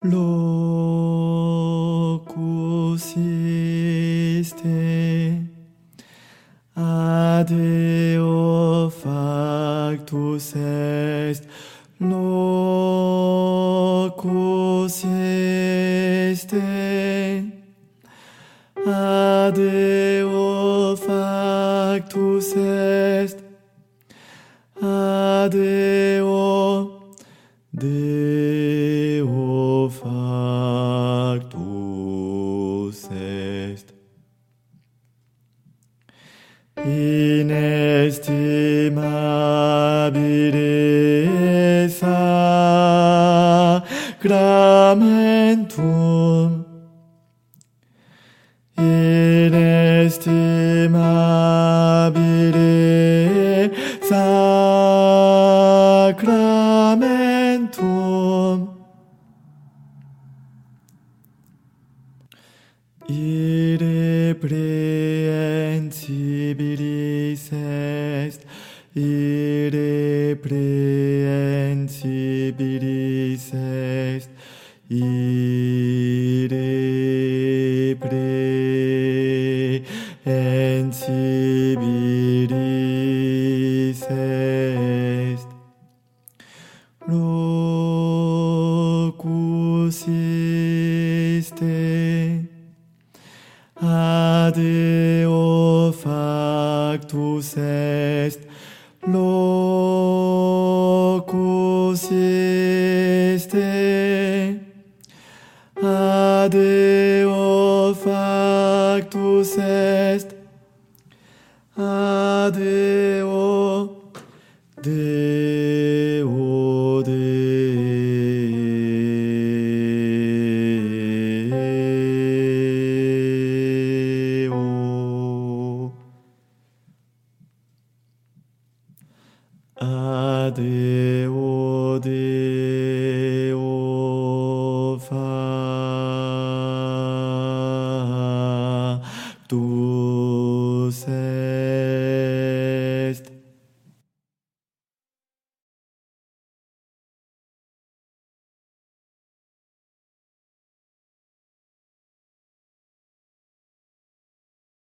locus iste, ad eo factus est, locus iste, ad eo factus est, ad eo, Deo factus est. Inestimabile sacramentum, inestimabile sacramentum, irreprehensibilis est, irreprehensibilis est, irreprehensibilis est. Locus iste, ad eo factus est, locus iste, ad eo factus est, ad eo, Deo, Deo, ad eo, Deo.